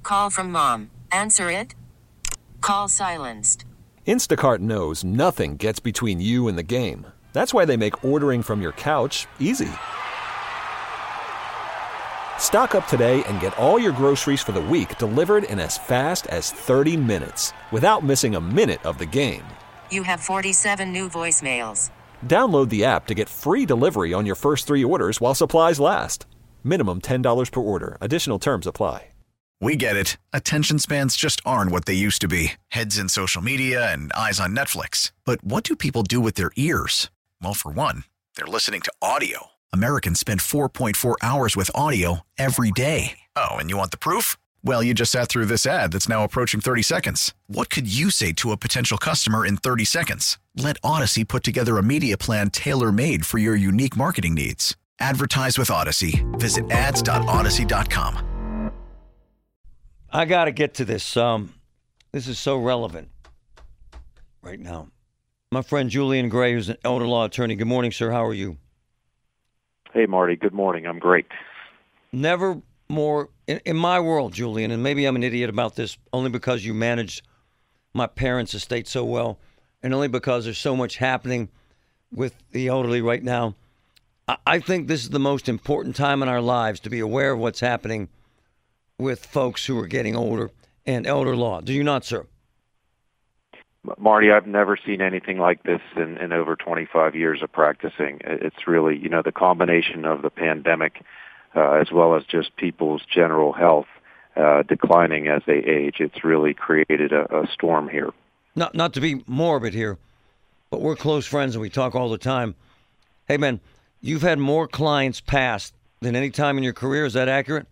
Call from mom. Answer it. Call silenced. Instacart knows nothing gets between you and the game. That's why they make ordering from your couch easy. Stock up today and get all your groceries for the week delivered in as fast as 30 minutes without missing a minute of the game. You have 47 new voicemails. Download the app to get free delivery on your first 3 orders while supplies last. Minimum $10 per order. Additional terms apply. We get it. Attention spans just aren't what they used to be. Heads in social media and eyes on Netflix. But what do people do with their ears? Well, for one, they're listening to audio. Americans spend 4.4 hours with audio every day. Oh, and you want the proof? Well, you just sat through this ad that's now approaching 30 seconds. What could you say to a potential customer in 30 seconds? Let Odyssey put together a media plan tailor-made for your unique marketing needs. Advertise with Odyssey. Visit ads.odyssey.com. I got to get to this. This is so relevant right now. My friend Julian Gray, who's an elder law attorney. Good morning, sir. How are you? Hey, Marty. Good morning. I'm great. Never more, in my world, Julian, and maybe I'm an idiot about this only because you managed my parents' estate so well, and only because there's so much happening with the elderly right now. I think this is the most important time in our lives to be aware of what's happening with folks who are getting older and elder law. Do you not, sir? Marty, I've never seen anything like this in over 25 years of practicing. It's really, the combination of the pandemic as well as just people's general health declining as they age. It's really created a storm here. Not to be morbid here, but we're close friends and we talk all the time. Hey, man, you've had more clients pass than any time in your career. Is that accurate?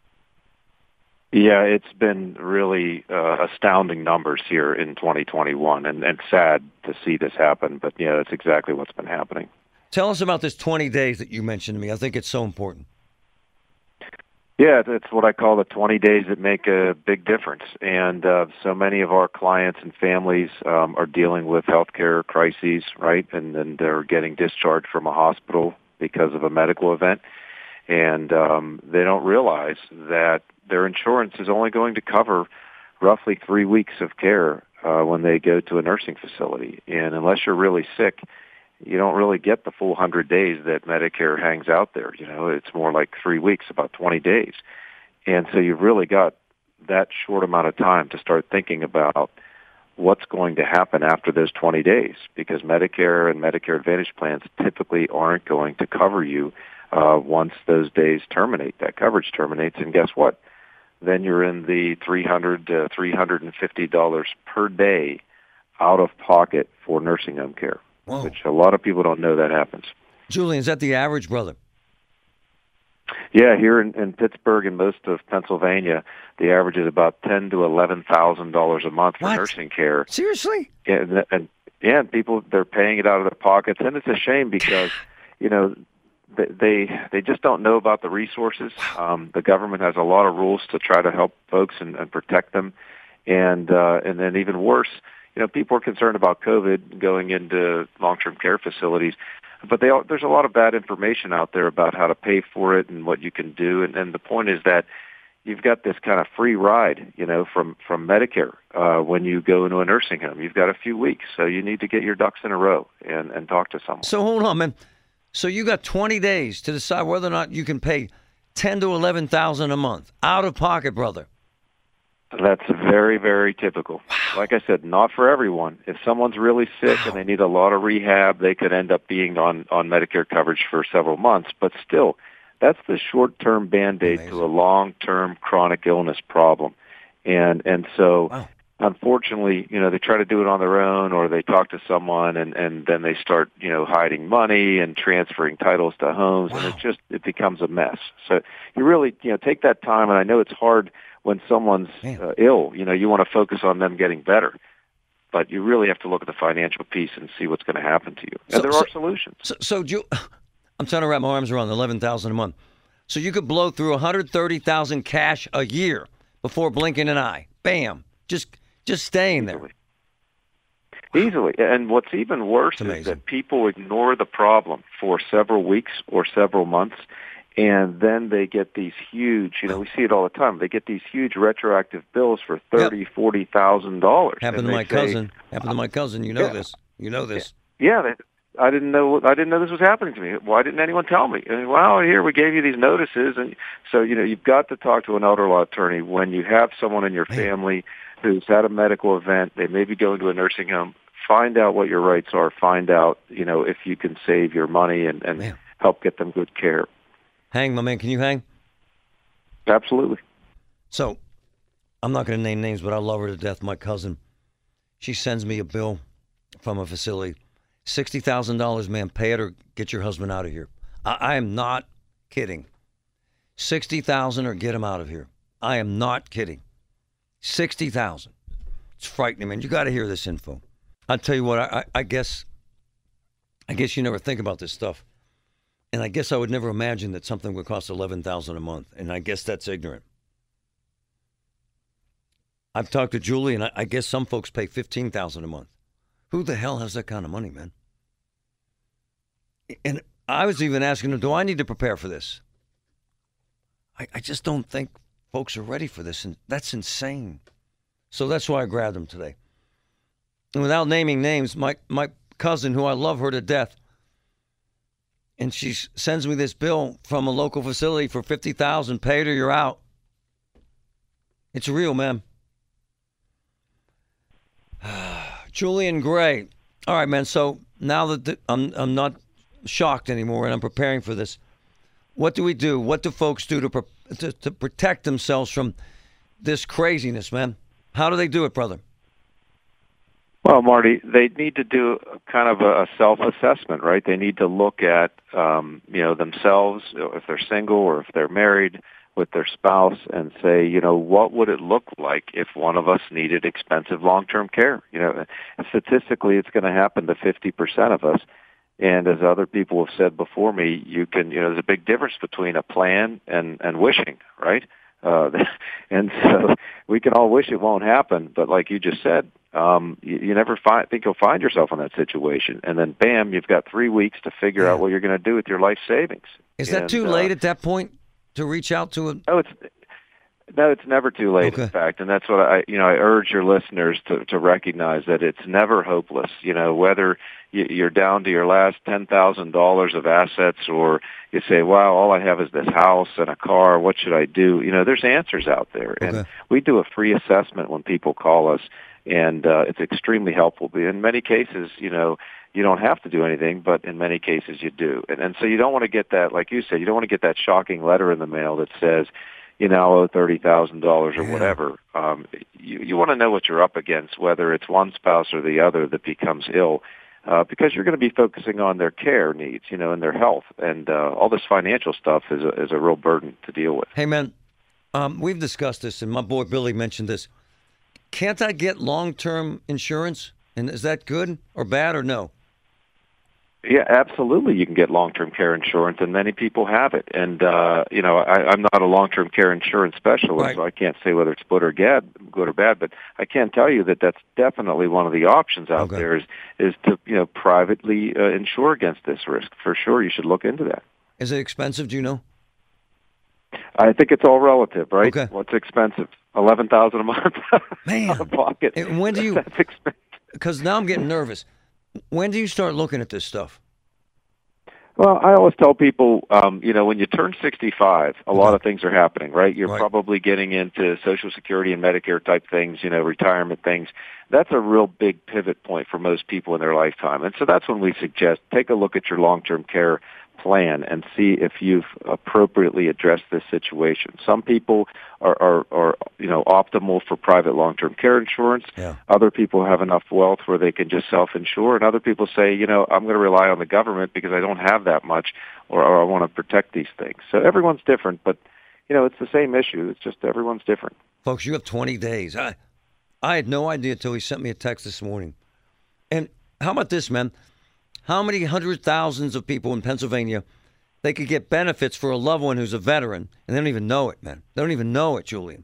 Yeah, it's been really astounding numbers here in 2021, and sad to see this happen. But, that's exactly what's been happening. Tell us about this 20 days that you mentioned to me. I think it's so important. Yeah, it's what I call the 20 days that make a big difference. And so many of our clients and families are dealing with healthcare crises, right? And then they're getting discharged from a hospital because of a medical event. And they don't realize that their insurance is only going to cover roughly 3 weeks of care when they go to a nursing facility. And unless you're really sick, you don't really get the full 100 days that Medicare hangs out there. It's more like 3 weeks, about 20 days. And so you've really got that short amount of time to start thinking about what's going to happen after those 20 days, because Medicare and Medicare Advantage plans typically aren't going to cover you once those days terminate. That coverage terminates, and guess what? Then you're in the $300 to $350 per day out of pocket for nursing home care. Whoa. Which a lot of people don't know that happens. Julian, is that the average, brother? Yeah, here in Pittsburgh and most of Pennsylvania, the average is about $10,000 to $11,000 a month for nursing care. Seriously? And people, they're paying it out of their pockets, and it's a shame because they just don't know about the resources. The government has a lot of rules to try to help folks and protect them, and then even worse, people are concerned about COVID going into long-term care facilities, but there's a lot of bad information out there about how to pay for it and what you can do. And the point is that you've got this kind of free ride, from Medicare when you go into a nursing home. You've got a few weeks, so you need to get your ducks in a row and talk to someone. So hold on, man. So you got 20 days to decide whether or not you can pay $10,000 to $11,000 a month out of pocket, brother. That's very, very typical. Wow. Like I said, not for everyone. If someone's really sick and they need a lot of rehab, they could end up being on Medicare coverage for several months. But still, that's the short-term Band-Aid to a long-term chronic illness problem. And so, unfortunately, they try to do it on their own, or they talk to someone, and then they start, hiding money and transferring titles to homes, and it becomes a mess. So you really, take that time, and I know it's hard when someone's ill. You want to focus on them getting better, but you really have to look at the financial piece and see what's going to happen to you. And there are solutions. So I'm trying to wrap my arms around $11,000 a month. So you could blow through $130,000 cash a year before blinking an eye. Bam, just staying there. Easily. And what's even worse is that people ignore the problem for several weeks or several months, And then they get these huge, we see it all the time. They get these huge retroactive bills for $30,000, $40,000. Happened to my cousin. Happened to my cousin. You know this. You know this. Yeah, I didn't know this was happening to me. Why didn't anyone tell me? And, well, here we gave you these notices, and so you've got to talk to an elder law attorney when you have someone in your family who's had a medical event. They may be going to a nursing home. Find out what your rights are. Find out, if you can save your money and help get them good care. Hang, my man. Can you hang? Absolutely. So, I'm not going to name names, but I love her to death. My cousin, she sends me a bill from a facility. $60,000, man. Pay it or get your husband out of here. I am not kidding. $60,000 or get him out of here. I am not kidding. $60,000. It's frightening, man. You got to hear this info. I'll tell you what. I guess you never think about this stuff. And I guess I would never imagine that something would cost $11,000 a month. And I guess that's ignorant. I've talked to Julie, and I guess some folks pay $15,000 a month. Who the hell has that kind of money, man? And I was even asking them, do I need to prepare for this? I just don't think folks are ready for this, and that's insane. So that's why I grabbed them today. And without naming names, my cousin, who I love her to death, and she sends me this bill from a local facility for $50,000. Pay it or you're out. It's real, man. Julian Gray. All right, man. So now that I'm not shocked anymore and I'm preparing for this, what do we do? What do folks do to protect themselves from this craziness, man? How do they do it, brother? Well, Marty, they need to do kind of a self-assessment, right? They need to look at, themselves, if they're single or if they're married, with their spouse and say, what would it look like if one of us needed expensive long-term care? Statistically, it's going to happen to 50% of us. And as other people have said before me, there's a big difference between a plan and wishing, right? And so we can all wish it won't happen, but like you just said, you never think you'll find yourself in that situation. And then, bam, you've got 3 weeks to figure out what you're going to do with your life savings. Is that too late at that point to reach out to a... No, it's never too late, Okay. in fact, and that's what I urge your listeners to recognize, that it's never hopeless. Whether you're down to your last $10,000 of assets, or you say, "Wow, all I have is this house and a car. What should I do?" There's answers out there, and we do a free assessment when people call us, and it's extremely helpful. In many cases, you don't have to do anything, but in many cases you do, and so you don't want to get that, like you said, you don't want to get that shocking letter in the mail that says, you now owe $30,000 or whatever. You want to know what you're up against, whether it's one spouse or the other that becomes ill, because you're going to be focusing on their care needs, and their health. And all this financial stuff is a real burden to deal with. Hey, man, we've discussed this, and my boy Billy mentioned this. Can't I get long-term insurance? And is that good or bad or no? Yeah, absolutely. You can get long-term care insurance, and many people have it. And I'm not a long-term care insurance specialist, right, so I can't say whether it's good or bad. But I can tell you that that's definitely one of the options out there is to privately insure against this risk. For sure, you should look into that. Is it expensive? Do you know? I think it's all relative, right? Okay. What's expensive? $11,000 a month Man, out of pocket. And when do you? That's expensive. Because now I'm getting nervous. When do you start looking at this stuff? Well, I always tell people, when you turn 65, a lot of things are happening, right? You're probably getting into Social Security and Medicare type things, retirement things. That's a real big pivot point for most people in their lifetime. And so that's when we suggest take a look at your long-term care plan and see if you've appropriately addressed this situation. Some people are optimal for private long-term care insurance. Yeah. Other people have enough wealth where they can just self-insure, and other people say, I'm going to rely on the government because I don't have that much, or I want to protect these things. So everyone's different, but it's the same issue. It's just everyone's different. Folks, you have 20 days. I had no idea until he sent me a text this morning. And how about this, man? How many hundred thousands of people in Pennsylvania, they could get benefits for a loved one who's a veteran, and they don't even know it, man. They don't even know it, Julian.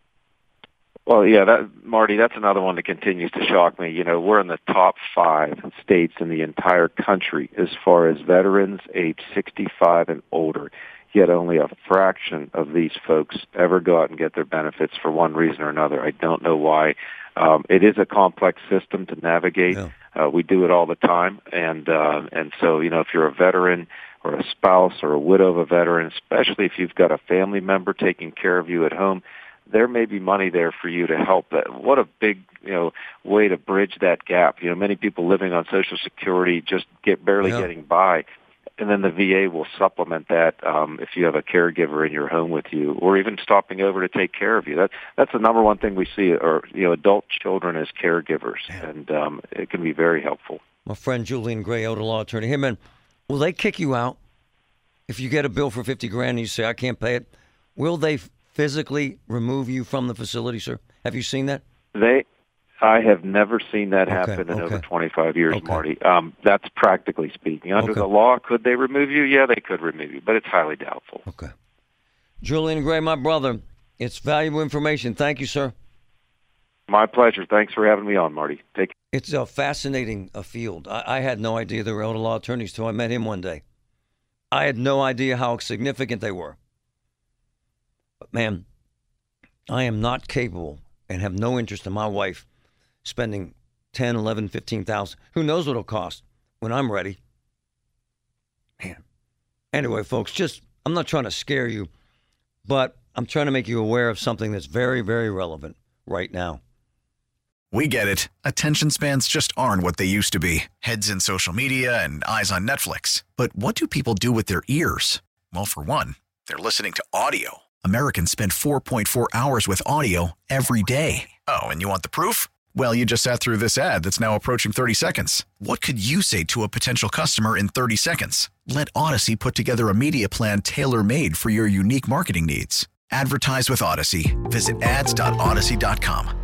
Well, yeah, Marty, that's another one that continues to shock me. We're in the top 5 states in the entire country as far as veterans age 65 and older. yet only a fraction of these folks ever go out and get their benefits for one reason or another. I don't know why. It is a complex system to navigate. Yeah. We do it all the time, and so, you know, if you're a veteran or a spouse or a widow of a veteran, especially if you've got a family member taking care of you at home, there may be money there for you to help. That. What a big, you know, way to bridge that gap. You know, many people living on Social Security just barely getting by. And then the VA will supplement that if you have a caregiver in your home with you, or even stopping over to take care of you. That's the number one thing we see, or, you know, adult children as caregivers, and it can be very helpful. My friend Julian Gray, elder law attorney. Hey, man, will they kick you out if you get a bill for $50,000 and you say I can't pay it? Will they physically remove you from the facility, sir? Have you seen that? I have never seen that happen in over 25 years, Marty. That's practically speaking. Under the law, could they remove you? Yeah, they could remove you, but it's highly doubtful. Okay. Julian Gray, my brother, it's valuable information. Thank you, sir. My pleasure. Thanks for having me on, Marty. Take care. It's a fascinating field. I had no idea there were elder law attorneys until I met him one day. I had no idea how significant they were. But, man, I am not capable and have no interest in my wife spending $10,000, $11,000, $15,000. Who knows what it'll cost when I'm ready? Man. Anyway, folks, I'm not trying to scare you, but I'm trying to make you aware of something that's very, very relevant right now. We get it. Attention spans just aren't what they used to be. Heads in social media and eyes on Netflix. But what do people do with their ears? Well, for one, they're listening to audio. Americans spend 4.4 hours with audio every day. Oh, and you want the proof? Well, you just sat through this ad that's now approaching 30 seconds. What could you say to a potential customer in 30 seconds? Let Odyssey put together a media plan tailor-made for your unique marketing needs. Advertise with Odyssey. Visit ads.odyssey.com.